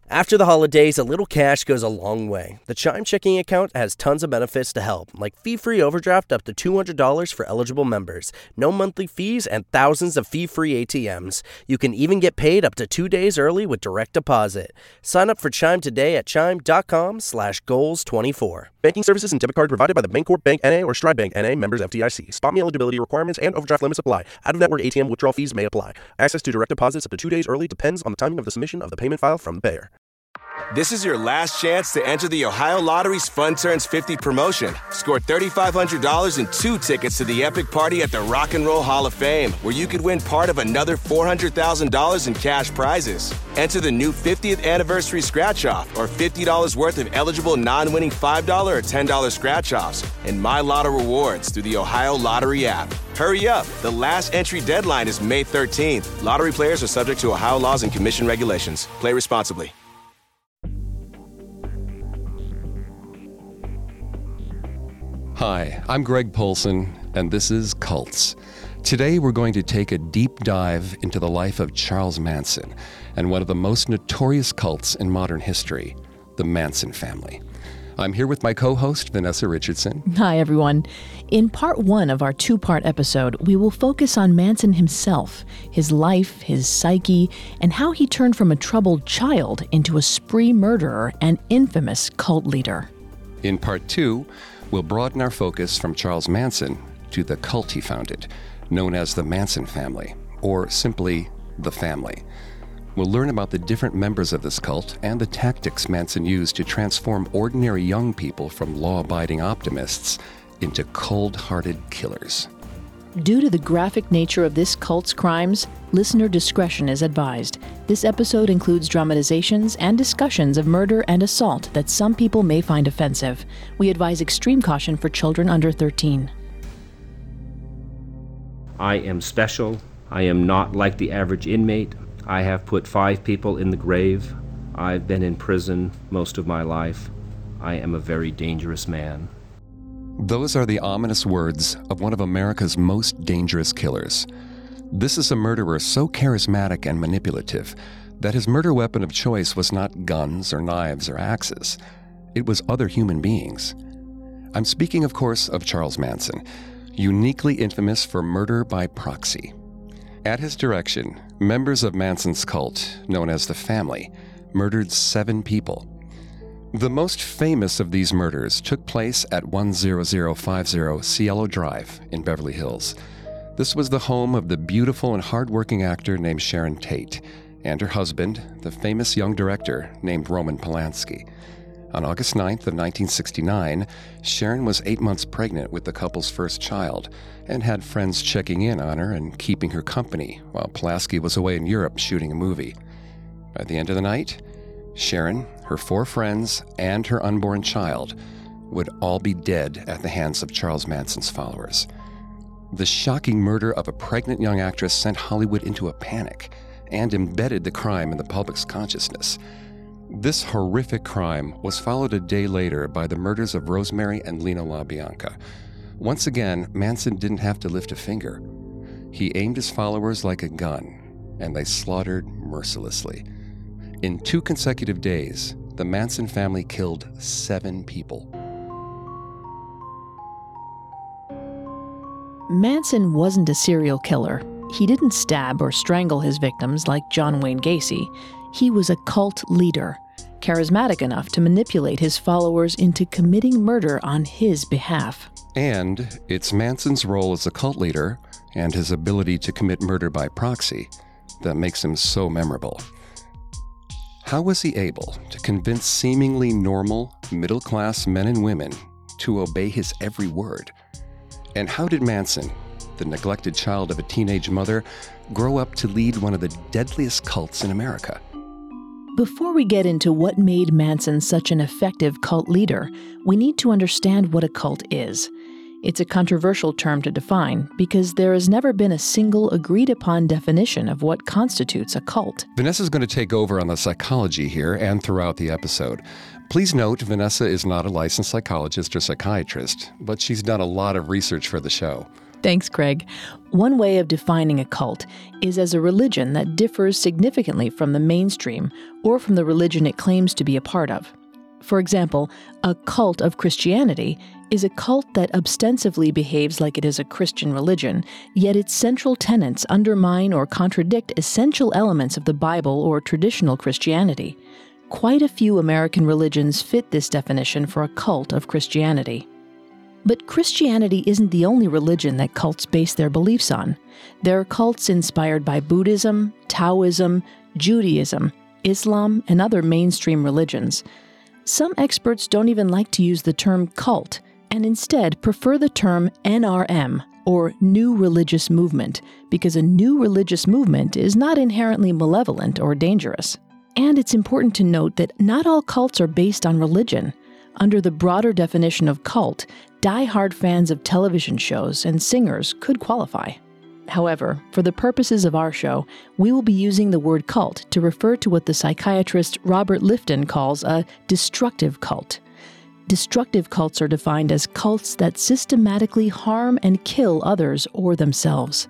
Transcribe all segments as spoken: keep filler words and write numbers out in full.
After the holidays, a little cash goes a long way. The Chime checking account has tons of benefits to help, like fee-free overdraft up to two hundred dollars for eligible members, no monthly fees, and thousands of fee-free A T Ms. You can even get paid up to two days early with direct deposit. Sign up for Chime today at chime.com slash goals 24. Banking services and debit card provided by the Bancorp Bank N A or Stride Bank N A, members F D I C. Spot me eligibility requirements and overdraft limits apply. Out-of-network A T M withdrawal fees may apply. Access to direct deposits up to two days early depends on the timing of the submission of the payment file from the payer. This is your last chance to enter the Ohio Lottery's Fun Turns fifty promotion. Score three thousand five hundred dollars and two tickets to the epic party at the Rock and Roll Hall of Fame, where you could win part of another four hundred thousand dollars in cash prizes. Enter the new fiftieth anniversary scratch-off or fifty dollars worth of eligible non-winning five dollars or ten dollars scratch-offs and My Lotto rewards through the Ohio Lottery app. Hurry up. The last entry deadline is May thirteenth. Lottery players are subject to Ohio laws and commission regulations. Play responsibly. Hi, I'm Greg Polson, and this is Cults. Today we're going to take a deep dive into the life of Charles Manson and one of the most notorious cults in modern history, the Manson family. I'm here with my co-host, Vanessa Richardson. Hi, everyone. In part one of our two-part episode, we will focus on Manson himself, his life, his psyche, and how he turned from a troubled child into a spree murderer and infamous cult leader. In part two, we'll broaden our focus from Charles Manson to the cult he founded, known as the Manson family, or simply the family. We'll learn about the different members of this cult and the tactics Manson used to transform ordinary young people from law-abiding optimists into cold-hearted killers. Due to the graphic nature of this cult's crimes, listener discretion is advised. This episode includes dramatizations and discussions of murder and assault that some people may find offensive. We advise extreme caution for children under thirteen. I am special. I am not like the average inmate. I have put five people in the grave. I've been in prison most of my life. I am a very dangerous man. Those are the ominous words of one of America's most dangerous killers. This is a murderer so charismatic and manipulative that his murder weapon of choice was not guns or knives or axes. It was other human beings. I'm speaking, of course, of Charles Manson, uniquely infamous for murder by proxy. At his direction, members of Manson's cult, known as the Family, murdered seven people. The most famous of these murders took place at one zero zero five zero Cielo Drive in Beverly Hills. This was the home of the beautiful and hardworking actor named Sharon Tate, and her husband, the famous young director named Roman Polanski. On August ninth of nineteen sixty-nine, Sharon was eight months pregnant with the couple's first child and had friends checking in on her and keeping her company while Polanski was away in Europe shooting a movie. By the end of the night, Sharon, her four friends, and her unborn child would all be dead at the hands of Charles Manson's followers. The shocking murder of a pregnant young actress sent Hollywood into a panic and embedded the crime in the public's consciousness. This horrific crime was followed a day later by the murders of Rosemary and Lena LaBianca. Once again, Manson didn't have to lift a finger. He aimed his followers like a gun, and they slaughtered mercilessly. In two consecutive days, the Manson family killed seven people. Manson wasn't a serial killer. He didn't stab or strangle his victims like John Wayne Gacy. He was a cult leader, charismatic enough to manipulate his followers into committing murder on his behalf. And it's Manson's role as a cult leader and his ability to commit murder by proxy that makes him so memorable. How was he able to convince seemingly normal, middle-class men and women to obey his every word? And how did Manson, the neglected child of a teenage mother, grow up to lead one of the deadliest cults in America? Before we get into what made Manson such an effective cult leader, we need to understand what a cult is. It's a controversial term to define because there has never been a single agreed-upon definition of what constitutes a cult. Vanessa's going to take over on the psychology here and throughout the episode. Please note, Vanessa is not a licensed psychologist or psychiatrist, but she's done a lot of research for the show. Thanks, Craig. One way of defining a cult is as a religion that differs significantly from the mainstream or from the religion it claims to be a part of. For example, a cult of Christianity is a cult that ostensibly behaves like it is a Christian religion, yet its central tenets undermine or contradict essential elements of the Bible or traditional Christianity. Quite a few American religions fit this definition for a cult of Christianity. But Christianity isn't the only religion that cults base their beliefs on. There are cults inspired by Buddhism, Taoism, Judaism, Islam, and other mainstream religions. Some experts don't even like to use the term cult, and instead prefer the term N R M, or New Religious Movement, because a new religious movement is not inherently malevolent or dangerous. And it's important to note that not all cults are based on religion. Under the broader definition of cult, die-hard fans of television shows and singers could qualify. However, for the purposes of our show, we will be using the word cult to refer to what the psychiatrist Robert Lifton calls a destructive cult. Destructive cults are defined as cults that systematically harm and kill others or themselves.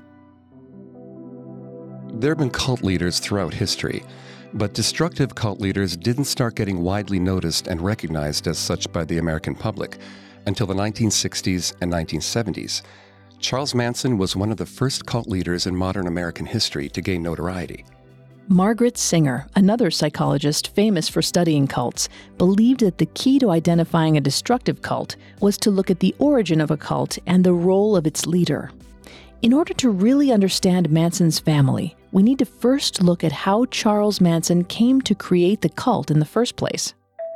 There have been cult leaders throughout history, but destructive cult leaders didn't start getting widely noticed and recognized as such by the American public until the nineteen sixties and nineteen seventies. Charles Manson was one of the first cult leaders in modern American history to gain notoriety. Margaret Singer, another psychologist famous for studying cults, believed that the key to identifying a destructive cult was to look at the origin of a cult and the role of its leader. In order to really understand Manson's family, we need to first look at how Charles Manson came to create the cult in the first place.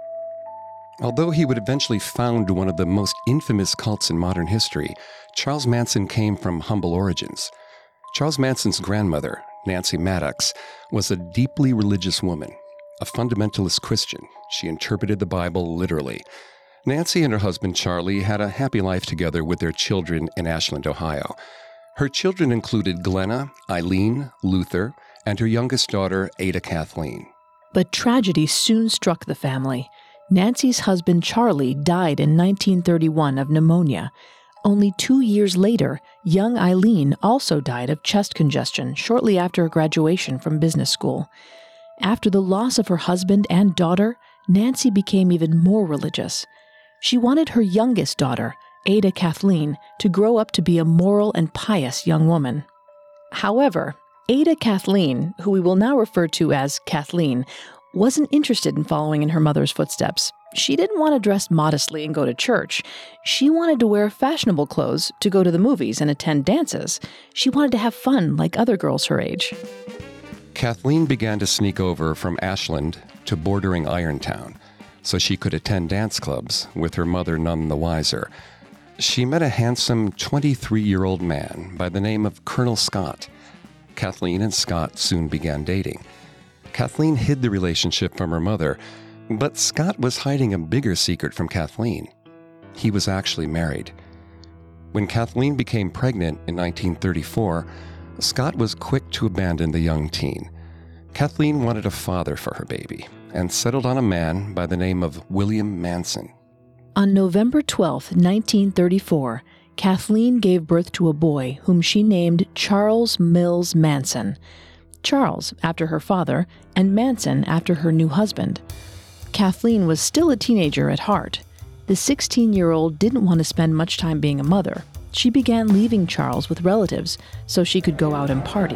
Although he would eventually found one of the most infamous cults in modern history, Charles Manson came from humble origins. Charles Manson's grandmother, Nancy Maddox, was a deeply religious woman, a fundamentalist Christian. She interpreted the Bible literally. Nancy and her husband Charlie had a happy life together with their children in Ashland, Ohio. Her children included Glenna, Eileen, Luther, and her youngest daughter, Ada Kathleen. But tragedy soon struck the family. Nancy's husband Charlie died in nineteen thirty-one of pneumonia. Only two years later, young Eileen also died of chest congestion shortly after her graduation from business school. After the loss of her husband and daughter, Nancy became even more religious. She wanted her youngest daughter, Ada Kathleen, to grow up to be a moral and pious young woman. However, Ada Kathleen, who we will now refer to as Kathleen, wasn't interested in following in her mother's footsteps. She didn't want to dress modestly and go to church. She wanted to wear fashionable clothes to go to the movies and attend dances. She wanted to have fun like other girls her age. Kathleen began to sneak over from Ashland to bordering Irontown so she could attend dance clubs with her mother none the wiser. She met a handsome twenty-three-year-old man by the name of Colonel Scott. Kathleen and Scott soon began dating. Kathleen hid the relationship from her mother, but Scott was hiding a bigger secret from Kathleen. He was actually married. When Kathleen became pregnant in nineteen thirty-four, Scott was quick to abandon the young teen. Kathleen wanted a father for her baby and settled on a man by the name of William Manson. On November twelfth, nineteen thirty-four, Kathleen gave birth to a boy whom she named Charles Mills Manson. Charles, after her father, and Manson, after her new husband. Kathleen was still a teenager at heart. The sixteen-year-old didn't want to spend much time being a mother. She began leaving Charles with relatives so she could go out and party.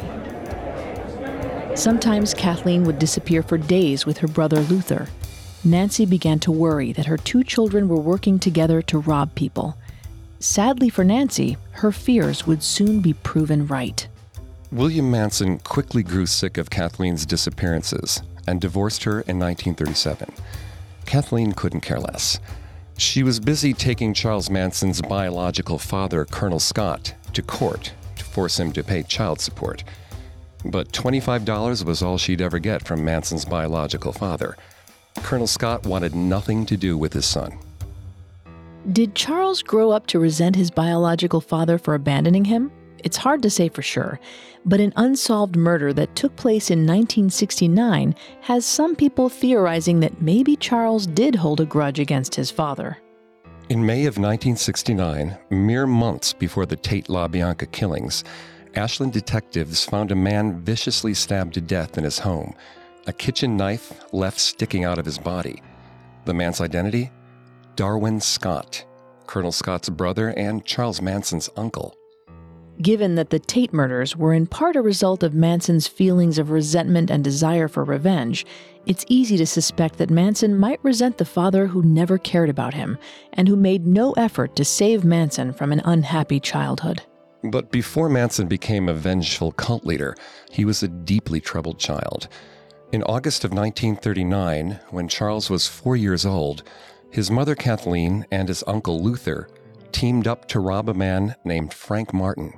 Sometimes Kathleen would disappear for days with her brother Luther. Nancy began to worry that her two children were working together to rob people. Sadly for Nancy, her fears would soon be proven right. William Manson quickly grew sick of Kathleen's disappearances and divorced her in nineteen thirty-seven. Kathleen couldn't care less. She was busy taking Charles Manson's biological father, Colonel Scott, to court to force him to pay child support. But twenty-five dollars was all she'd ever get from Manson's biological father. Colonel Scott wanted nothing to do with his son. Did Charles grow up to resent his biological father for abandoning him? It's hard to say for sure, but an unsolved murder that took place in nineteen sixty-nine has some people theorizing that maybe Charles did hold a grudge against his father. In May of nineteen sixty-nine, mere months before the Tate LaBianca killings, Ashland detectives found a man viciously stabbed to death in his home, a kitchen knife left sticking out of his body. The man's identity? Darwin Scott, Colonel Scott's brother and Charles Manson's uncle. Given that the Tate murders were in part a result of Manson's feelings of resentment and desire for revenge, it's easy to suspect that Manson might resent the father who never cared about him and who made no effort to save Manson from an unhappy childhood. But before Manson became a vengeful cult leader, he was a deeply troubled child. In August of nineteen thirty-nine, when Charles was four years old, his mother Kathleen and his uncle Luther teamed up to rob a man named Frank Martin.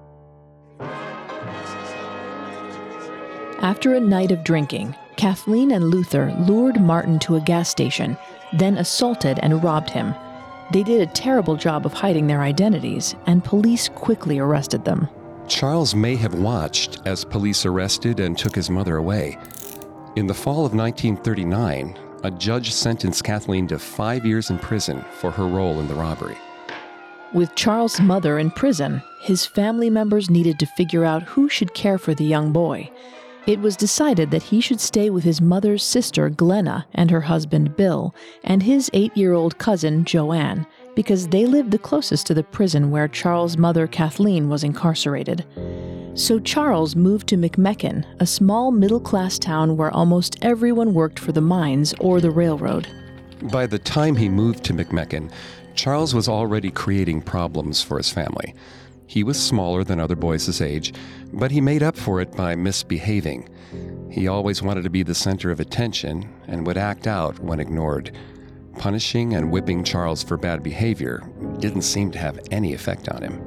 After a night of drinking, Kathleen and Luther lured Martin to a gas station, then assaulted and robbed him. They did a terrible job of hiding their identities, and police quickly arrested them. Charles may have watched as police arrested and took his mother away. In the fall of nineteen thirty-nine, a judge sentenced Kathleen to five years in prison for her role in the robbery. With Charles' mother in prison, his family members needed to figure out who should care for the young boy. It was decided that he should stay with his mother's sister, Glenna, and her husband, Bill, and his eight-year-old cousin, Joanne, because they lived the closest to the prison where Charles' mother, Kathleen, was incarcerated. So Charles moved to McMecken, a small middle-class town where almost everyone worked for the mines or the railroad. By the time he moved to McMecken, Charles was already creating problems for his family. He was smaller than other boys his age, but he made up for it by misbehaving. He always wanted to be the center of attention and would act out when ignored. Punishing and whipping Charles for bad behavior didn't seem to have any effect on him.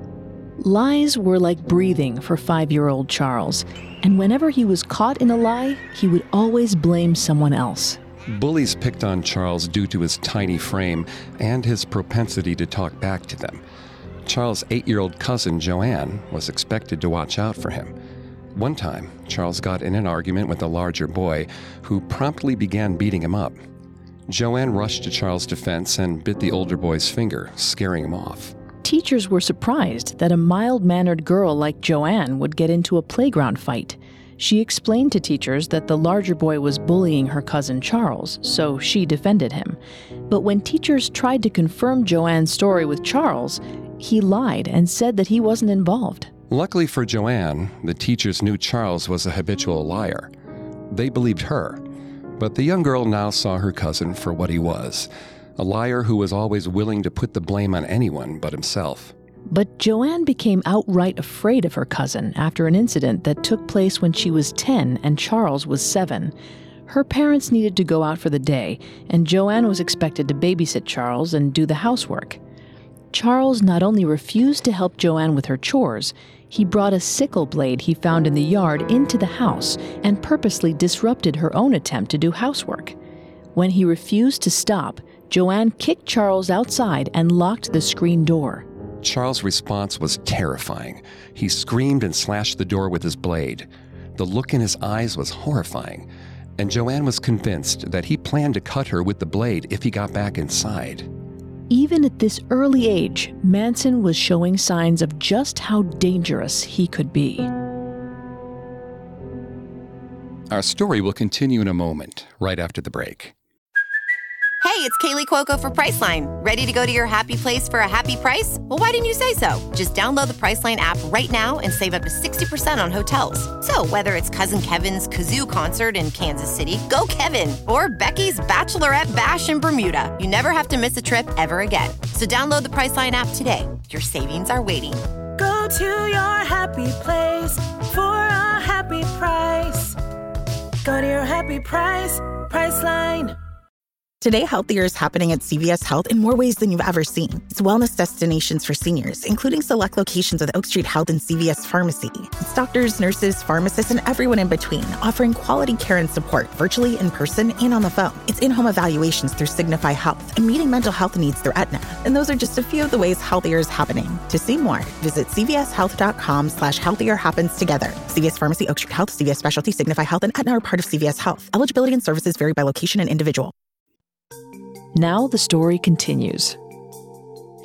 Lies were like breathing for five-year-old Charles, and whenever he was caught in a lie, he would always blame someone else. Bullies picked on Charles due to his tiny frame and his propensity to talk back to them. Charles' eight-year-old cousin, Joanne, was expected to watch out for him. One time, Charles got in an argument with a larger boy who promptly began beating him up. Joanne rushed to Charles' defense and bit the older boy's finger, scaring him off. Teachers were surprised that a mild-mannered girl like Joanne would get into a playground fight. She explained to teachers that the larger boy was bullying her cousin Charles, so she defended him. But when teachers tried to confirm Joanne's story with Charles, he lied and said that he wasn't involved. Luckily for Joanne, the teachers knew Charles was a habitual liar. They believed her, but the young girl now saw her cousin for what he was, a liar who was always willing to put the blame on anyone but himself. But Joanne became outright afraid of her cousin after an incident that took place when she was ten and Charles was seven. Her parents needed to go out for the day, and Joanne was expected to babysit Charles and do the housework. Charles not only refused to help Joanne with her chores, he brought a sickle blade he found in the yard into the house and purposely disrupted her own attempt to do housework. When he refused to stop, Joanne kicked Charles outside and locked the screen door. Charles' response was terrifying. He screamed and slashed the door with his blade. The look in his eyes was horrifying, and Joanne was convinced that he planned to cut her with the blade if he got back inside. Even at this early age, Manson was showing signs of just how dangerous he could be. Our story will continue in a moment, right after the break. Hey, it's Kaylee Cuoco for Priceline. Ready to go to your happy place for a happy price? Well, why didn't you say so? Just download the Priceline app right now and save up to sixty percent on hotels. So whether it's Cousin Kevin's Kazoo Concert in Kansas City, go Kevin, or Becky's Bachelorette Bash in Bermuda, you never have to miss a trip ever again. So download the Priceline app today. Your savings are waiting. Go to your happy place for a happy price. Go to your happy price, Priceline. Today, healthier is happening at C V S Health in more ways than you've ever seen. It's wellness destinations for seniors, including select locations with Oak Street Health and C V S Pharmacy. It's doctors, nurses, pharmacists, and everyone in between, offering quality care and support virtually, in person, and on the phone. It's in-home evaluations through Signify Health and meeting mental health needs through Aetna. And those are just a few of the ways healthier is happening. To see more, visit cvshealth.com slash healthier happens together. C V S Pharmacy, Oak Street Health, C V S Specialty, Signify Health, and Aetna are part of C V S Health. Eligibility and services vary by location and individual. Now the story continues.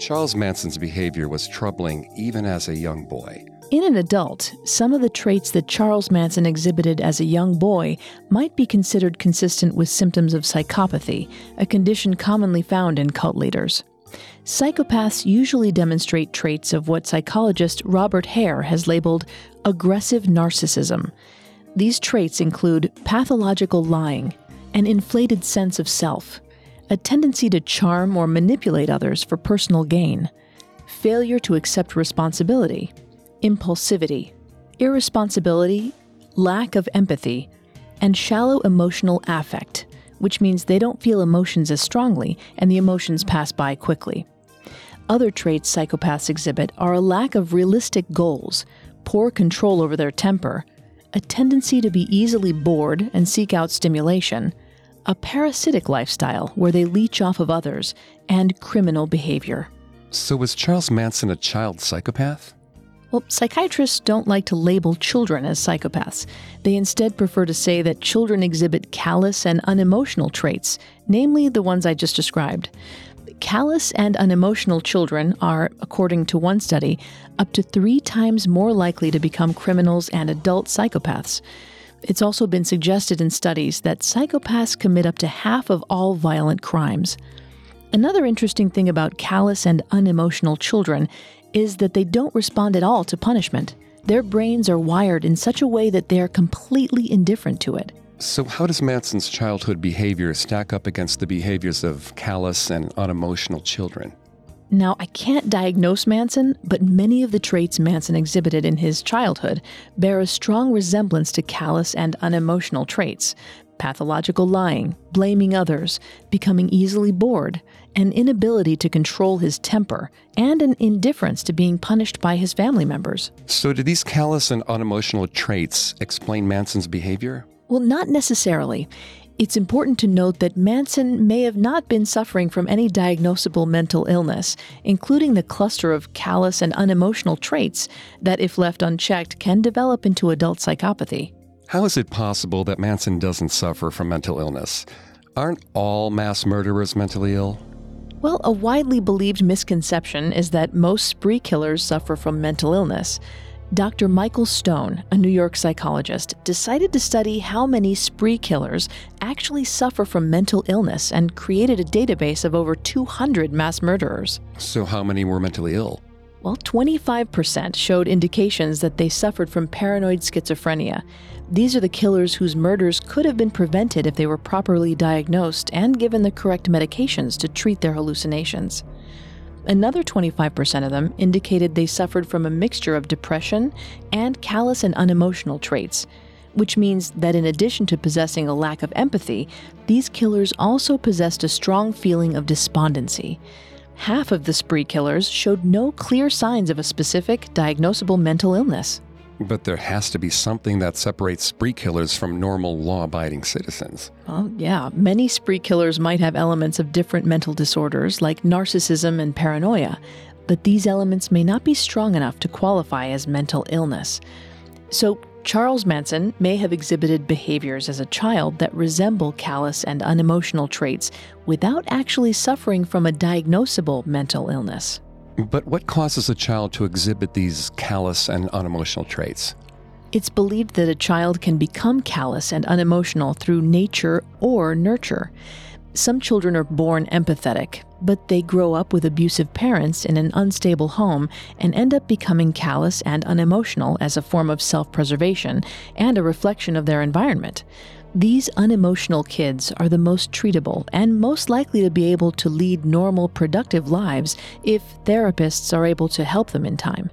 Charles Manson's behavior was troubling even as a young boy. In an adult, some of the traits that Charles Manson exhibited as a young boy might be considered consistent with symptoms of psychopathy, a condition commonly found in cult leaders. Psychopaths usually demonstrate traits of what psychologist Robert Hare has labeled aggressive narcissism. These traits include pathological lying, an inflated sense of self, a tendency to charm or manipulate others for personal gain, failure to accept responsibility, impulsivity, irresponsibility, lack of empathy, and shallow emotional affect, which means they don't feel emotions as strongly and the emotions pass by quickly. Other traits psychopaths exhibit are a lack of realistic goals, poor control over their temper, a tendency to be easily bored and seek out stimulation, a parasitic lifestyle where they leech off of others, and criminal behavior. So was Charles Manson a child psychopath? Well, psychiatrists don't like to label children as psychopaths. They instead prefer to say that children exhibit callous and unemotional traits, namely the ones I just described. Callous and unemotional children are, according to one study, up to three times more likely to become criminals and adult psychopaths. It's also been suggested in studies that psychopaths commit up to half of all violent crimes. Another interesting thing about callous and unemotional children is that they don't respond at all to punishment. Their brains are wired in such a way that they are completely indifferent to it. So how does Manson's childhood behavior stack up against the behaviors of callous and unemotional children? Now, I can't diagnose Manson, but many of the traits Manson exhibited in his childhood bear a strong resemblance to callous and unemotional traits: pathological lying, blaming others, becoming easily bored, an inability to control his temper, and an indifference to being punished by his family members. So do these callous and unemotional traits explain Manson's behavior? Well, not necessarily. It's important to note that Manson may have not been suffering from any diagnosable mental illness, including the cluster of callous and unemotional traits that, if left unchecked, can develop into adult psychopathy. How is it possible that Manson doesn't suffer from mental illness? Aren't all mass murderers mentally ill? Well, a widely believed misconception is that most spree killers suffer from mental illness. Doctor Michael Stone, a New York psychologist, decided to study how many spree killers actually suffer from mental illness and created a database of over two hundred mass murderers. So how many were mentally ill? Well, twenty-five percent showed indications that they suffered from paranoid schizophrenia. These are the killers whose murders could have been prevented if they were properly diagnosed and given the correct medications to treat their hallucinations. Another twenty-five percent of them indicated they suffered from a mixture of depression and callous and unemotional traits, which means that in addition to possessing a lack of empathy, these killers also possessed a strong feeling of despondency. Half of the spree killers showed no clear signs of a specific, diagnosable mental illness. But there has to be something that separates spree killers from normal, law-abiding citizens. Well, yeah, many spree killers might have elements of different mental disorders like narcissism and paranoia, but these elements may not be strong enough to qualify as mental illness. So, Charles Manson may have exhibited behaviors as a child that resemble callous and unemotional traits without actually suffering from a diagnosable mental illness. But what causes a child to exhibit these callous and unemotional traits? It's believed that a child can become callous and unemotional through nature or nurture. Some children are born empathetic, but they grow up with abusive parents in an unstable home and end up becoming callous and unemotional as a form of self-preservation and a reflection of their environment. These unemotional kids are the most treatable and most likely to be able to lead normal, productive lives if therapists are able to help them in time.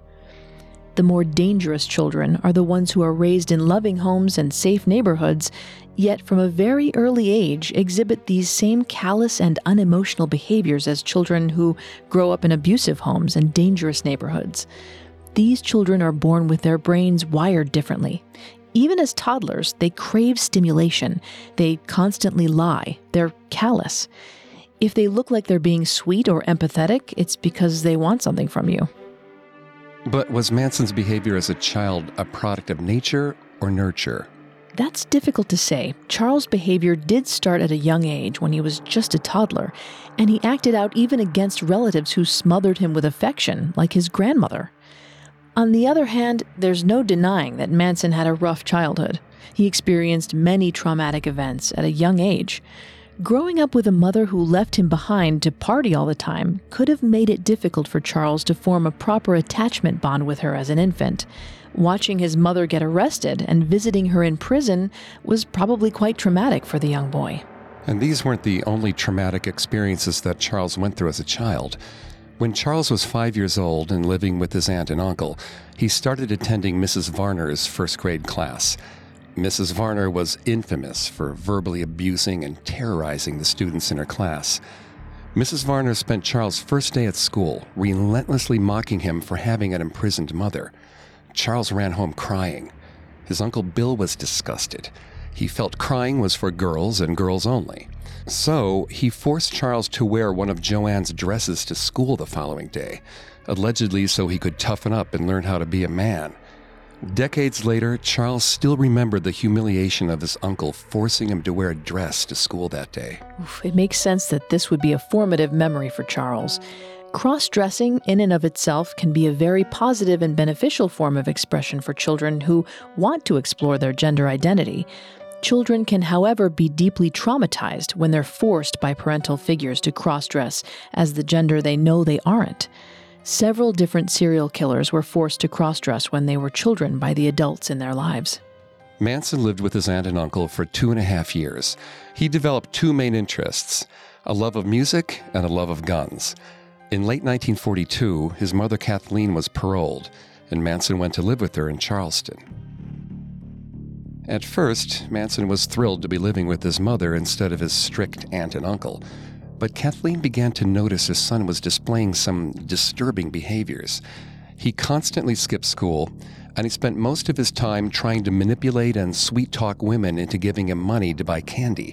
The more dangerous children are the ones who are raised in loving homes and safe neighborhoods, yet from a very early age exhibit these same callous and unemotional behaviors as children who grow up in abusive homes and dangerous neighborhoods. These children are born with their brains wired differently. Even as toddlers, they crave stimulation. They constantly lie. They're callous. If they look like they're being sweet or empathetic, it's because they want something from you. But was Manson's behavior as a child a product of nature or nurture? That's difficult to say. Charles' behavior did start at a young age when he was just a toddler, and he acted out even against relatives who smothered him with affection, like his grandmother. On the other hand, there's no denying that Manson had a rough childhood. He experienced many traumatic events at a young age. Growing up with a mother who left him behind to party all the time could have made it difficult for Charles to form a proper attachment bond with her as an infant. Watching his mother get arrested and visiting her in prison was probably quite traumatic for the young boy. And these weren't the only traumatic experiences that Charles went through as a child. When Charles was five years old and living with his aunt and uncle, he started attending Missus Varner's first grade class. Missus Varner was infamous for verbally abusing and terrorizing the students in her class. Missus Varner spent Charles' first day at school relentlessly mocking him for having an imprisoned mother. Charles ran home crying. His Uncle Bill was disgusted. He felt crying was for girls and girls only. So he forced Charles to wear one of Joanne's dresses to school the following day, allegedly so he could toughen up and learn how to be a man. Decades later, Charles still remembered the humiliation of his uncle forcing him to wear a dress to school that day. Oof, it makes sense that this would be a formative memory for Charles. Cross-dressing in and of itself can be a very positive and beneficial form of expression for children who want to explore their gender identity. Children can, however, be deeply traumatized when they're forced by parental figures to cross-dress as the gender they know they aren't. Several different serial killers were forced to cross-dress when they were children by the adults in their lives. Manson lived with his aunt and uncle for two and a half years. He developed two main interests, a love of music and a love of guns. In late nineteen forty-two, his mother Kathleen was paroled, and Manson went to live with her in Charleston. At first, Manson was thrilled to be living with his mother instead of his strict aunt and uncle. But Kathleen began to notice his son was displaying some disturbing behaviors. He constantly skipped school, and he spent most of his time trying to manipulate and sweet-talk women into giving him money to buy candy.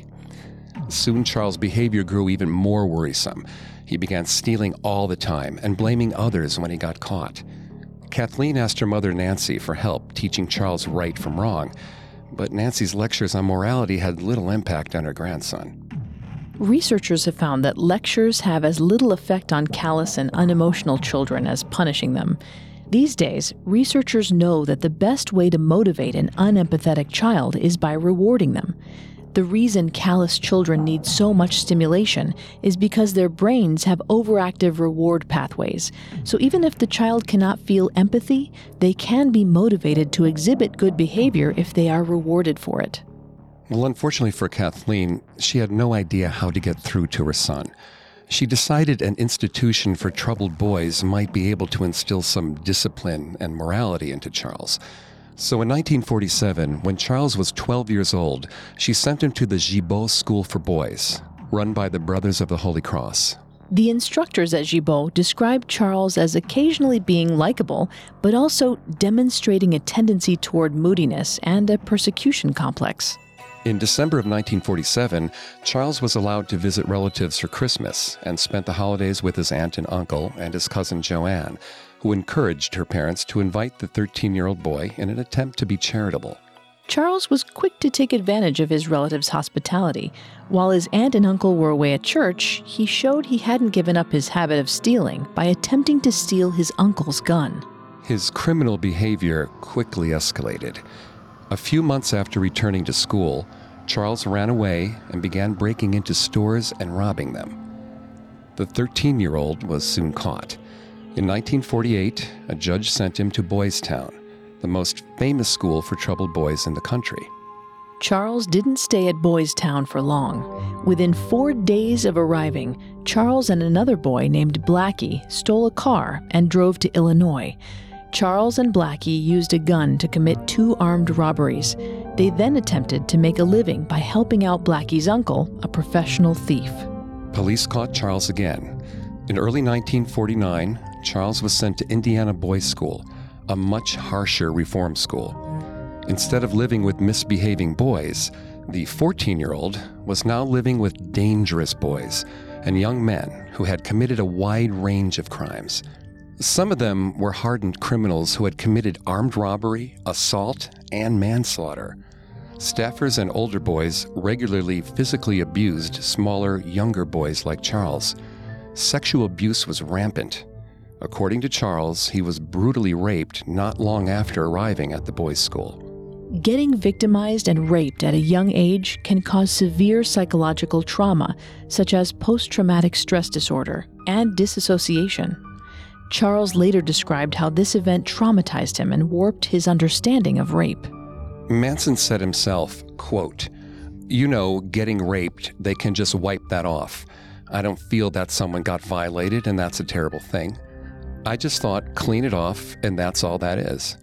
Soon Charles' behavior grew even more worrisome. He began stealing all the time and blaming others when he got caught. Kathleen asked her mother Nancy for help teaching Charles right from wrong, but Nancy's lectures on morality had little impact on her grandson. Researchers have found that lectures have as little effect on callous and unemotional children as punishing them. These days, researchers know that the best way to motivate an unempathetic child is by rewarding them. The reason callous children need so much stimulation is because their brains have overactive reward pathways. So even if the child cannot feel empathy, they can be motivated to exhibit good behavior if they are rewarded for it. Well, unfortunately for Kathleen, she had no idea how to get through to her son. She decided an institution for troubled boys might be able to instill some discipline and morality into Charles. So in nineteen forty-seven, when Charles was twelve years old, she sent him to the Gibault School for Boys, run by the Brothers of the Holy Cross. The instructors at Gibault described Charles as occasionally being likable, but also demonstrating a tendency toward moodiness and a persecution complex. In December of nineteen forty-seven, Charles was allowed to visit relatives for Christmas and spent the holidays with his aunt and uncle and his cousin Joanne, who encouraged her parents to invite the thirteen-year-old boy in an attempt to be charitable. Charles was quick to take advantage of his relatives' hospitality. While his aunt and uncle were away at church, he showed he hadn't given up his habit of stealing by attempting to steal his uncle's gun. His criminal behavior quickly escalated. A few months after returning to school, Charles ran away and began breaking into stores and robbing them. The thirteen-year-old was soon caught. In nineteen forty-eight, a judge sent him to Boys Town, the most famous school for troubled boys in the country. Charles didn't stay at Boys Town for long. Within four days of arriving, Charles and another boy named Blackie stole a car and drove to Illinois. Charles and Blackie used a gun to commit two armed robberies. They then attempted to make a living by helping out Blackie's uncle, a professional thief. Police caught Charles again. In early nineteen forty-nine, Charles was sent to Indiana Boys School, a much harsher reform school. Instead of living with misbehaving boys, the fourteen-year-old was now living with dangerous boys and young men who had committed a wide range of crimes. Some of them were hardened criminals who had committed armed robbery, assault, and manslaughter. Staffers and older boys regularly physically abused smaller, younger boys like Charles. Sexual abuse was rampant. According to Charles, he was brutally raped not long after arriving at the boys' school. Getting victimized and raped at a young age can cause severe psychological trauma, such as post-traumatic stress disorder and disassociation. Charles later described how this event traumatized him and warped his understanding of rape. Manson said himself, quote, "You know, getting raped, they can just wipe that off. I don't feel that someone got violated and that's a terrible thing. I just thought, clean it off, and that's all that is."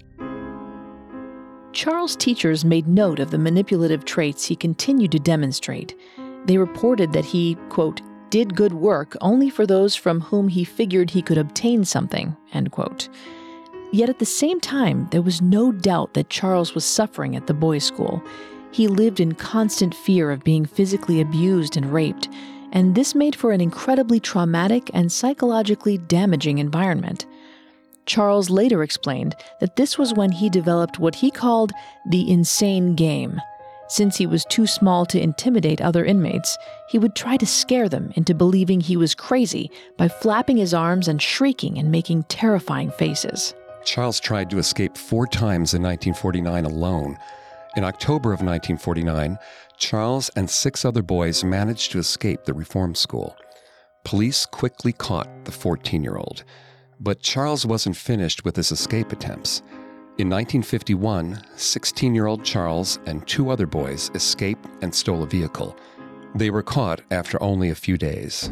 Charles' teachers made note of the manipulative traits he continued to demonstrate. They reported that he, quote, did good work only for those from whom he figured he could obtain something, end quote. Yet at the same time, there was no doubt that Charles was suffering at the boys' school. He lived in constant fear of being physically abused and raped, and this made for an incredibly traumatic and psychologically damaging environment. Charles later explained that this was when he developed what he called the insane game. Since he was too small to intimidate other inmates, he would try to scare them into believing he was crazy by flapping his arms and shrieking and making terrifying faces. Charles tried to escape four times in nineteen forty-nine alone. In October of nineteen forty-nine, Charles and six other boys managed to escape the reform school. Police quickly caught the fourteen-year-old. But Charles wasn't finished with his escape attempts. In nineteen fifty-one, sixteen-year-old Charles and two other boys escaped and stole a vehicle. They were caught after only a few days.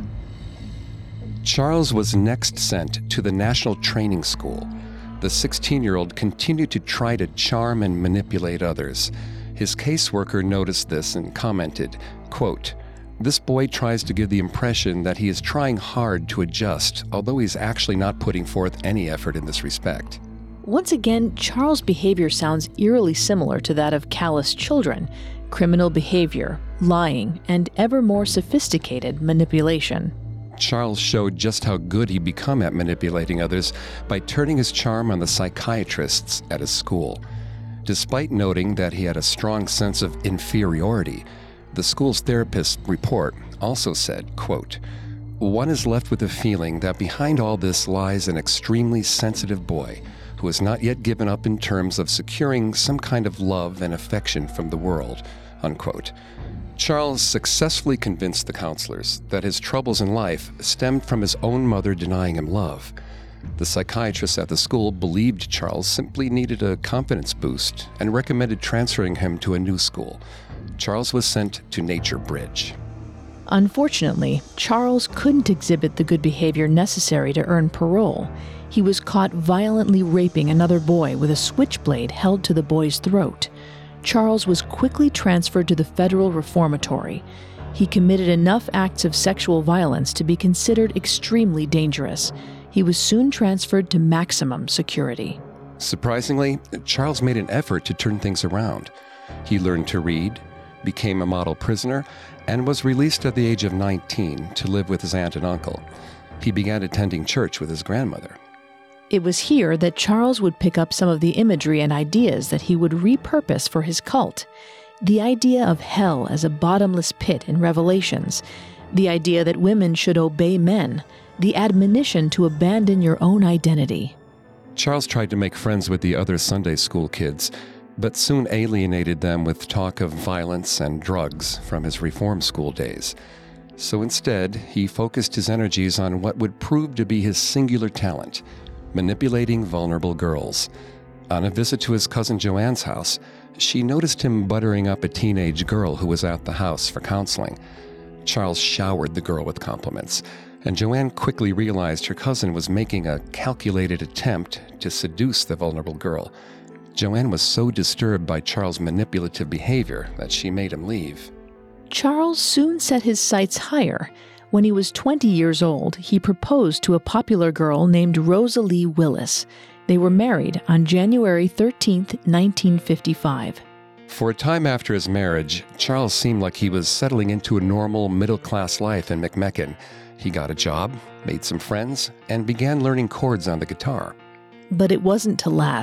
Charles was next sent to the National Training School. The sixteen-year-old continued to try to charm and manipulate others. His caseworker noticed this and commented, quote, "This boy tries to give the impression that he is trying hard to adjust, although he's actually not putting forth any effort in this respect." Once again, Charles' behavior sounds eerily similar to that of callous children: criminal behavior, lying, and ever more sophisticated manipulation. Charles showed just how good he'd become at manipulating others by turning his charm on the psychiatrists at his school. Despite noting that he had a strong sense of inferiority, the school's therapist report also said, quote, "One is left with the feeling that behind all this lies an extremely sensitive boy who has not yet given up in terms of securing some kind of love and affection from the world," unquote. Charles successfully convinced the counselors that his troubles in life stemmed from his own mother denying him love. The psychiatrists at the school believed Charles simply needed a confidence boost and recommended transferring him to a new school. Charles was sent to Nature Bridge. Unfortunately, Charles couldn't exhibit the good behavior necessary to earn parole. He was caught violently raping another boy with a switchblade held to the boy's throat. Charles was quickly transferred to the Federal Reformatory. He committed enough acts of sexual violence to be considered extremely dangerous. He was soon transferred to maximum security. Surprisingly, Charles made an effort to turn things around. He learned to read, became a model prisoner, and was released at the age of nineteen to live with his aunt and uncle. He began attending church with his grandmother. It was here that Charles would pick up some of the imagery and ideas that he would repurpose for his cult. The idea of hell as a bottomless pit in Revelations, the idea that women should obey men, the admonition to abandon your own identity. Charles tried to make friends with the other Sunday school kids, but soon alienated them with talk of violence and drugs from his reform school days. So instead, he focused his energies on what would prove to be his singular talent: manipulating vulnerable girls. On a visit to his cousin Joanne's house, she noticed him buttering up a teenage girl who was at the house for counseling. Charles showered the girl with compliments, and Joanne quickly realized her cousin was making a calculated attempt to seduce the vulnerable girl. Joanne was so disturbed by Charles' manipulative behavior that she made him leave. Charles soon set his sights higher. When he was twenty years old, he proposed to a popular girl named Rosalie Willis. They were married on January thirteenth, nineteen fifty-five. For a time after his marriage, Charles seemed like he was settling into a normal middle-class life in McMecken. He got a job, made some friends, and began learning chords on the guitar. But it wasn't to last.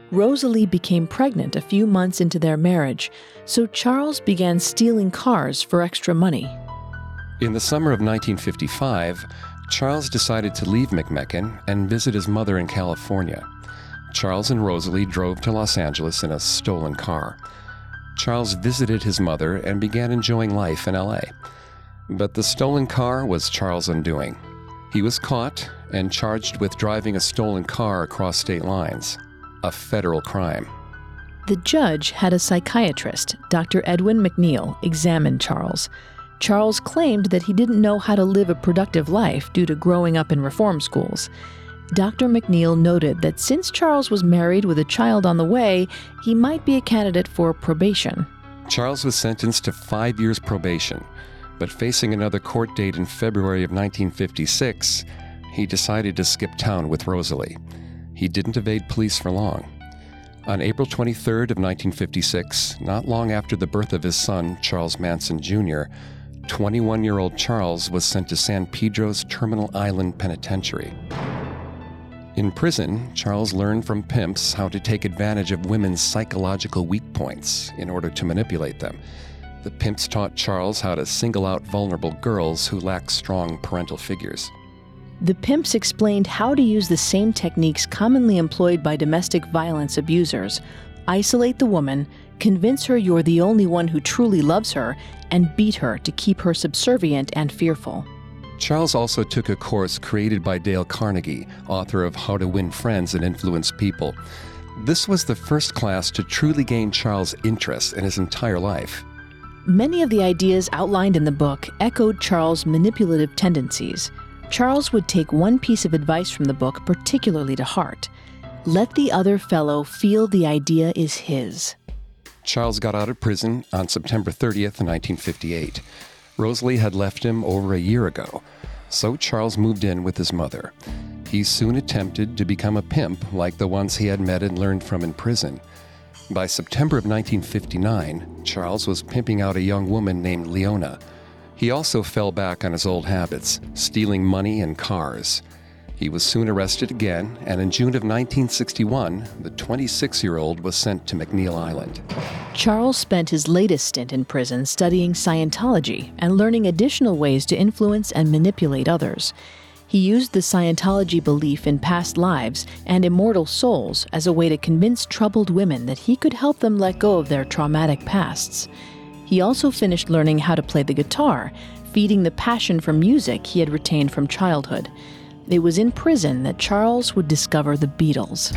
Rosalie became pregnant a few months into their marriage, so Charles began stealing cars for extra money. In the summer of nineteen fifty-five, Charles decided to leave McMecken and visit his mother in California. Charles and Rosalie drove to Los Angeles in a stolen car. Charles visited his mother and began enjoying life in L A. But the stolen car was Charles' undoing. He was caught and charged with driving a stolen car across state lines, a federal crime. The judge had a psychiatrist, Doctor Edwin McNeil, examine Charles. Charles claimed that he didn't know how to live a productive life due to growing up in reform schools. Doctor McNeil noted that since Charles was married with a child on the way, he might be a candidate for probation. Charles was sentenced to five years probation, but facing another court date in February of nineteen fifty-six, he decided to skip town with Rosalie. He didn't evade police for long. On April twenty-third of nineteen fifty-six, not long after the birth of his son, Charles Manson Junior, twenty-one-year-old Charles was sent to San Pedro's Terminal Island Penitentiary. In prison, Charles learned from pimps how to take advantage of women's psychological weak points in order to manipulate them. The pimps taught Charles how to single out vulnerable girls who lacked strong parental figures. The pimps explained how to use the same techniques commonly employed by domestic violence abusers. Isolate the woman, convince her you're the only one who truly loves her, and beat her to keep her subservient and fearful. Charles also took a course created by Dale Carnegie, author of How to Win Friends and Influence People. This was the first class to truly gain Charles' interest in his entire life. Many of the ideas outlined in the book echoed Charles' manipulative tendencies. Charles would take one piece of advice from the book particularly to heart. Let the other fellow feel the idea is his. Charles got out of prison on September thirtieth, nineteen fifty-eight. Rosalie had left him over a year ago, so Charles moved in with his mother. He soon attempted to become a pimp like the ones he had met and learned from in prison. By September of nineteen fifty-nine, Charles was pimping out a young woman named Leona. He also fell back on his old habits, stealing money and cars. He was soon arrested again, and in June of nineteen sixty-one, the twenty-six-year-old was sent to McNeil Island. Charles spent his latest stint in prison studying Scientology and learning additional ways to influence and manipulate others. He used the Scientology belief in past lives and immortal souls as a way to convince troubled women that he could help them let go of their traumatic pasts. He also finished learning how to play the guitar, feeding the passion for music he had retained from childhood. It was in prison that Charles would discover the Beatles.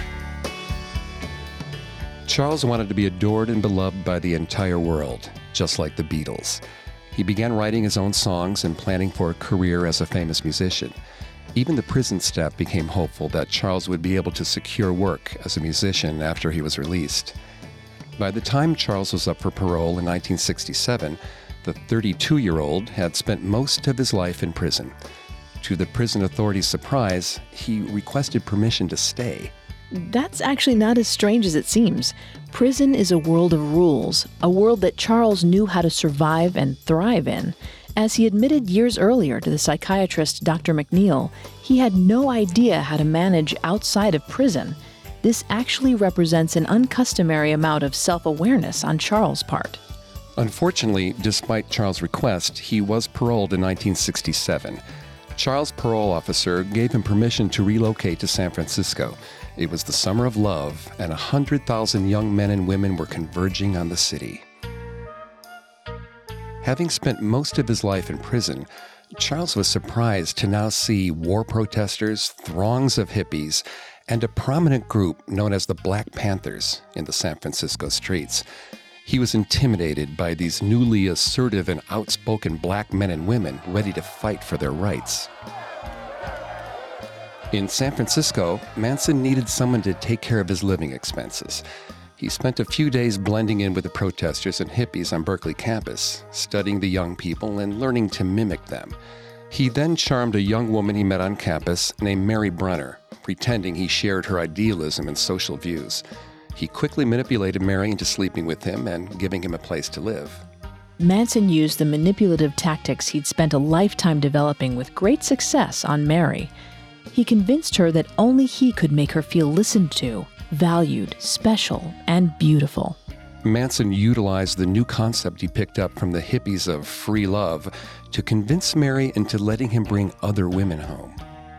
Charles wanted to be adored and beloved by the entire world, just like the Beatles. He began writing his own songs and planning for a career as a famous musician. Even the prison staff became hopeful that Charles would be able to secure work as a musician after he was released. By the time Charles was up for parole in nineteen sixty-seven, the thirty-two-year-old had spent most of his life in prison. To the prison authorities' surprise, he requested permission to stay. That's actually not as strange as it seems. Prison is a world of rules, a world that Charles knew how to survive and thrive in. As he admitted years earlier to the psychiatrist Doctor McNeil, he had no idea how to manage outside of prison. This actually represents an uncustomary amount of self-awareness on Charles' part. Unfortunately, despite Charles' request, he was paroled in nineteen sixty-seven. Charles' parole officer gave him permission to relocate to San Francisco. It was the summer of love, and one hundred thousand young men and women were converging on the city. Having spent most of his life in prison, Charles was surprised to now see war protesters, throngs of hippies, and a prominent group known as the Black Panthers in the San Francisco streets. He was intimidated by these newly assertive and outspoken black men and women ready to fight for their rights. In San Francisco, Manson needed someone to take care of his living expenses. He spent a few days blending in with the protesters and hippies on Berkeley campus, studying the young people and learning to mimic them. He then charmed a young woman he met on campus named Mary Brunner, pretending he shared her idealism and social views. He quickly manipulated Mary into sleeping with him and giving him a place to live. Manson used the manipulative tactics he'd spent a lifetime developing with great success on Mary. He convinced her that only he could make her feel listened to, valued, special, and beautiful. Manson utilized the new concept he picked up from the hippies of free love to convince Mary into letting him bring other women home.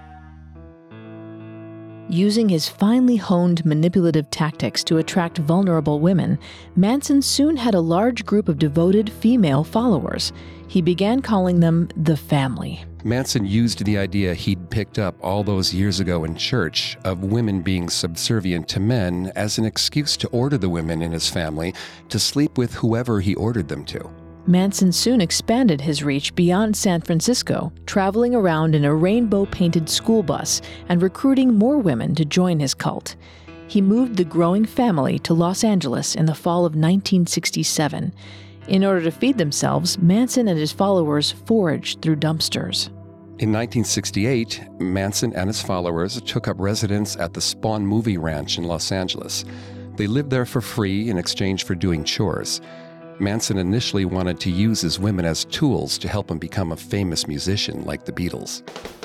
Using his finely honed manipulative tactics to attract vulnerable women, Manson soon had a large group of devoted female followers. He began calling them the family. Manson used the idea he'd picked up all those years ago in church of women being subservient to men as an excuse to order the women in his family to sleep with whoever he ordered them to. Manson soon expanded his reach beyond San Francisco, traveling around in a rainbow-painted school bus and recruiting more women to join his cult. He moved the growing family to Los Angeles in the fall of nineteen sixty-seven. In order to feed themselves, Manson and his followers foraged through dumpsters. In nineteen sixty-eight, Manson and his followers took up residence at the Spawn Movie Ranch in Los Angeles. They lived there for free in exchange for doing chores. Manson initially wanted to use his women as tools to help him become a famous musician like the Beatles.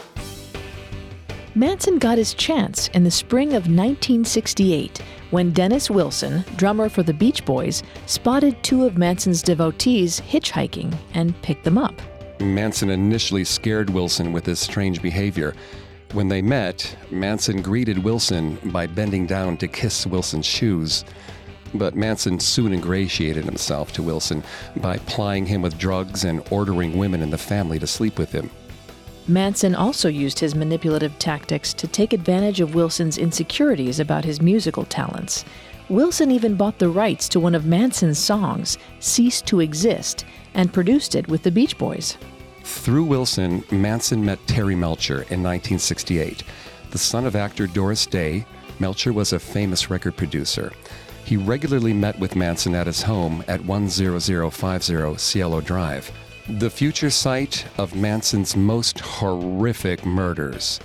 Manson got his chance in the spring of nineteen sixty-eight when Dennis Wilson, drummer for the Beach Boys, spotted two of Manson's devotees hitchhiking and picked them up. Manson initially scared Wilson with his strange behavior. When they met, Manson greeted Wilson by bending down to kiss Wilson's shoes. But Manson soon ingratiated himself to Wilson by plying him with drugs and ordering women in the family to sleep with him. Manson also used his manipulative tactics to take advantage of Wilson's insecurities about his musical talents. Wilson even bought the rights to one of Manson's songs, Cease to Exist, and produced it with the Beach Boys. Through Wilson, Manson met Terry Melcher in nineteen sixty-eight. The son of actor Doris Day, Melcher was a famous record producer. He regularly met with Manson at his home at one thousand fifty Cielo Drive, the future site of Manson's most horrific murders.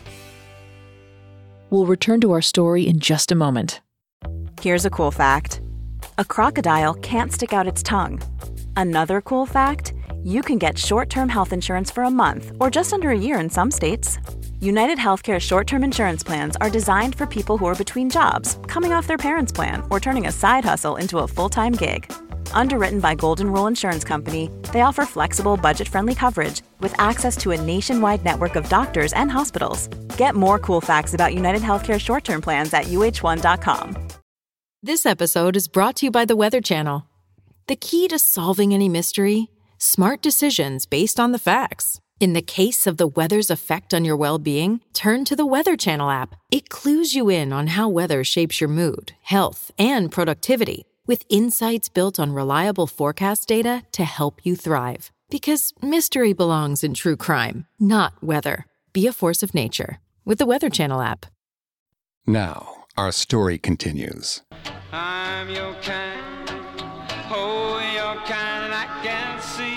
We'll return to our story in just a moment. Here's a cool fact. A crocodile can't stick out its tongue. Another cool fact, you can get short-term health insurance for a month or just under a year in some states. United Healthcare short-term insurance plans are designed for people who are between jobs, coming off their parents' plan, or turning a side hustle into a full-time gig. Underwritten by Golden Rule Insurance Company, they offer flexible, budget-friendly coverage with access to a nationwide network of doctors and hospitals. Get more cool facts about United Healthcare short-term plans at U H one dot com. This episode is brought to you by the Weather Channel. The key to solving any mystery? Smart decisions based on the facts. In the case of the weather's effect on your well-being, turn to the Weather Channel app. It clues you in on how weather shapes your mood, health, and productivity, with insights built on reliable forecast data to help you thrive. Because mystery belongs in true crime, not weather. Be a force of nature with the Weather Channel app. Now, our story continues. I'm your kind, oh, your kind, and I can see.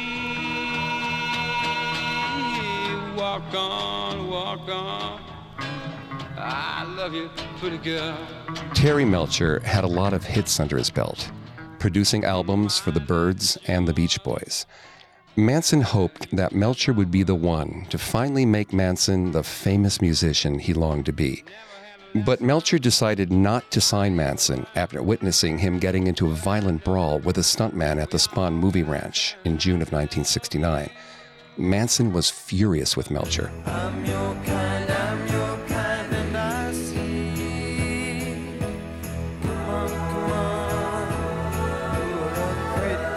Walk on, walk on. I love you, pretty girl. Terry Melcher had a lot of hits under his belt, producing albums for the Byrds and the Beach Boys. Manson hoped that Melcher would be the one to finally make Manson the famous musician he longed to be. But Melcher decided not to sign Manson after witnessing him getting into a violent brawl with a stuntman at the Spawn Movie Ranch in June of nineteen sixty-nine. Manson was furious with Melcher. I'm your kind, I'm your kind, and I see. Come on, come on, you're a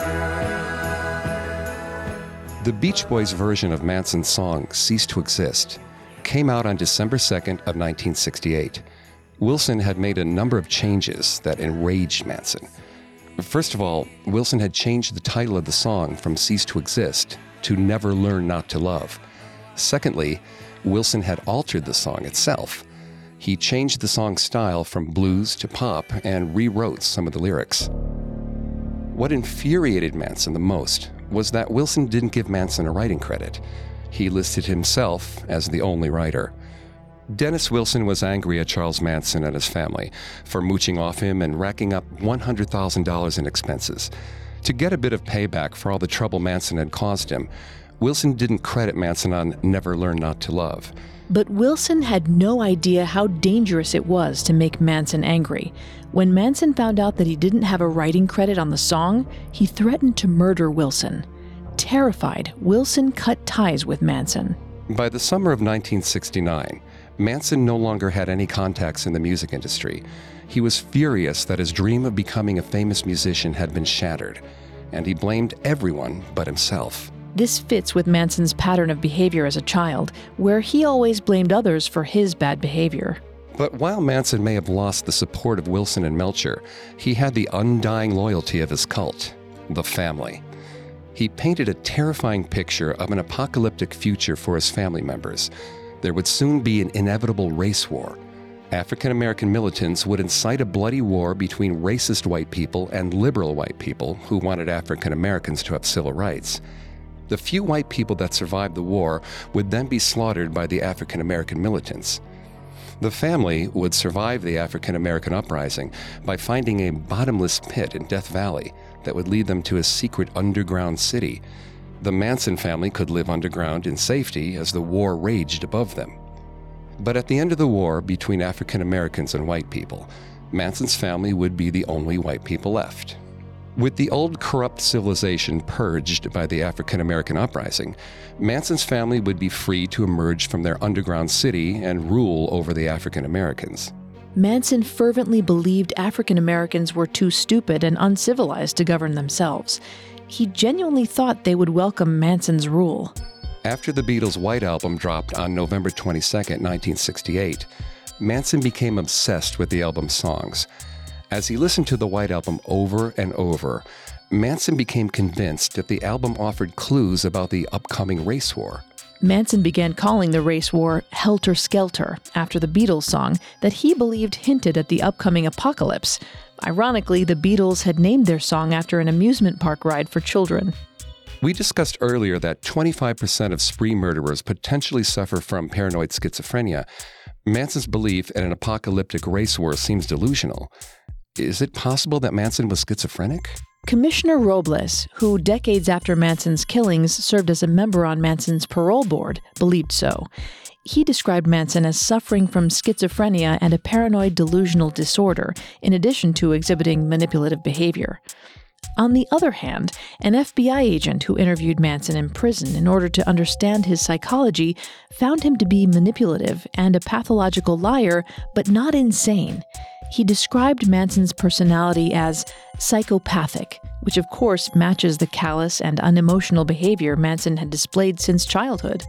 pretty girl. The Beach Boys' version of Manson's song, Cease to Exist, came out on December second of nineteen sixty-eight. Wilson had made a number of changes that enraged Manson. First of all, Wilson had changed the title of the song from Cease to Exist to Never Learn Not to Love. Secondly, Wilson had altered the song itself. He changed the song's style from blues to pop and rewrote some of the lyrics. What infuriated Manson the most was that Wilson didn't give Manson a writing credit. He listed himself as the only writer. Dennis Wilson was angry at Charles Manson and his family for mooching off him and racking up one hundred thousand dollars in expenses. To get a bit of payback for all the trouble Manson had caused him, Wilson didn't credit Manson on Never Learn Not to Love. But Wilson had no idea how dangerous it was to make Manson angry. When Manson found out that he didn't have a writing credit on the song, he threatened to murder Wilson. Terrified, Wilson cut ties with Manson. By the summer of nineteen sixty-nine, Manson no longer had any contacts in the music industry. He was furious that his dream of becoming a famous musician had been shattered, and he blamed everyone but himself. This fits with Manson's pattern of behavior as a child, where he always blamed others for his bad behavior. But while Manson may have lost the support of Wilson and Melcher, he had the undying loyalty of his cult, the family. He painted a terrifying picture of an apocalyptic future for his family members. There would soon be an inevitable race war. African-American militants would incite a bloody war between racist white people and liberal white people who wanted African-Americans to have civil rights. The few white people that survived the war would then be slaughtered by the African-American militants. The family would survive the African-American uprising by finding a bottomless pit in Death Valley that would lead them to a secret underground city. The Manson family could live underground in safety as the war raged above them. But at the end of the war between African Americans and white people, Manson's family would be the only white people left. With the old corrupt civilization purged by the African American uprising, Manson's family would be free to emerge from their underground city and rule over the African Americans. Manson fervently believed African Americans were too stupid and uncivilized to govern themselves. He genuinely thought they would welcome Manson's rule. After the Beatles' White Album dropped on November twenty-second, nineteen sixty-eight, Manson became obsessed with the album's songs. As he listened to the White Album over and over, Manson became convinced that the album offered clues about the upcoming race war. Manson began calling the race war Helter Skelter, after the Beatles song that he believed hinted at the upcoming apocalypse. Ironically, the Beatles had named their song after an amusement park ride for children. We discussed earlier that twenty-five percent of spree murderers potentially suffer from paranoid schizophrenia. Manson's belief in an apocalyptic race war seems delusional. Is it possible that Manson was schizophrenic? Commissioner Robles, who decades after Manson's killings served as a member on Manson's parole board, believed so. He described Manson as suffering from schizophrenia and a paranoid delusional disorder, in addition to exhibiting manipulative behavior. On the other hand, an F B I agent who interviewed Manson in prison in order to understand his psychology found him to be manipulative and a pathological liar, but not insane. He described Manson's personality as psychopathic, which of course matches the callous and unemotional behavior Manson had displayed since childhood.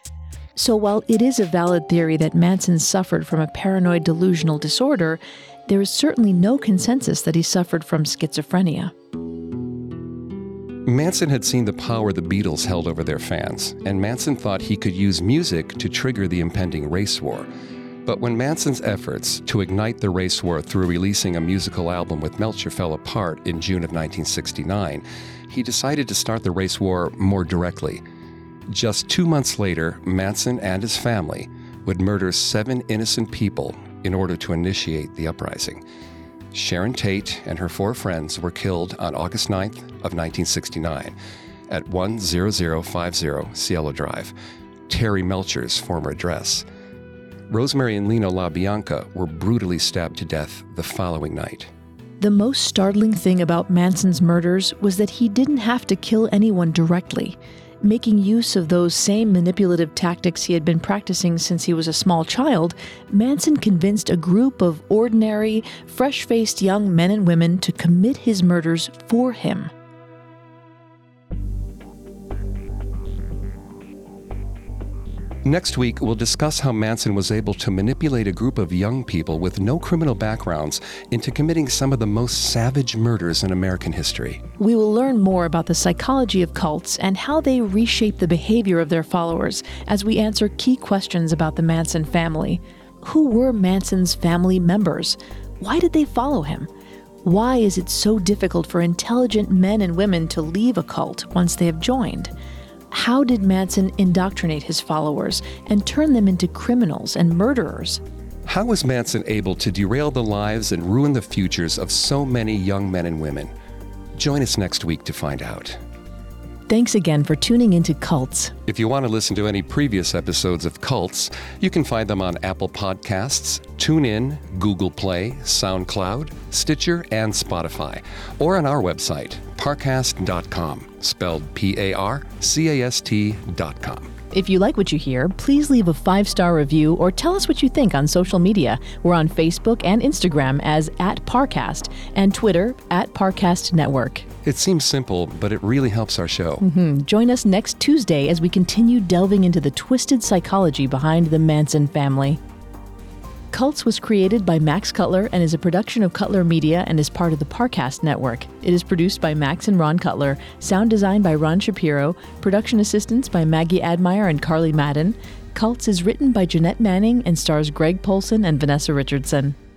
So while it is a valid theory that Manson suffered from a paranoid delusional disorder, there is certainly no consensus that he suffered from schizophrenia. Manson had seen the power the Beatles held over their fans, and Manson thought he could use music to trigger the impending race war. But when Manson's efforts to ignite the race war through releasing a musical album with Melcher fell apart in June of nineteen sixty-nine, he decided to start the race war more directly. Just two months later, Manson and his family would murder seven innocent people in order to initiate the uprising. Sharon Tate and her four friends were killed on August ninth of nineteen sixty-nine at one zero zero five zero Cielo Drive, Terry Melcher's former address. Rosemary and Lino LaBianca were brutally stabbed to death the following night. The most startling thing about Manson's murders was that he didn't have to kill anyone directly. Making use of those same manipulative tactics he had been practicing since he was a small child, Manson convinced a group of ordinary, fresh-faced young men and women to commit his murders for him. Next week, we'll discuss how Manson was able to manipulate a group of young people with no criminal backgrounds into committing some of the most savage murders in American history. We will learn more about the psychology of cults and how they reshape the behavior of their followers as we answer key questions about the Manson family. Who were Manson's family members? Why did they follow him? Why is it so difficult for intelligent men and women to leave a cult once they have joined? How did Manson indoctrinate his followers and turn them into criminals and murderers? How was Manson able to derail the lives and ruin the futures of so many young men and women? Join us next week to find out. Thanks again for tuning into Cults. If you want to listen to any previous episodes of Cults, you can find them on Apple Podcasts, TuneIn, Google Play, SoundCloud, Stitcher, and Spotify, or on our website, parcast dot com, spelled P A R C A S T dot com. If you like what you hear, please leave a five-star review or tell us what you think on social media. We're on Facebook and Instagram as at Parcast and Twitter at Parcast Network. It seems simple, but it really helps our show. Mm-hmm. Join us next Tuesday as we continue delving into the twisted psychology behind the Manson family. Cults was created by Max Cutler and is a production of Cutler Media and is part of the Parcast Network. It is produced by Max and Ron Cutler, sound design by Ron Shapiro, production assistance by Maggie Admire and Carly Madden. Cults is written by Jeanette Manning and stars Greg Polson and Vanessa Richardson.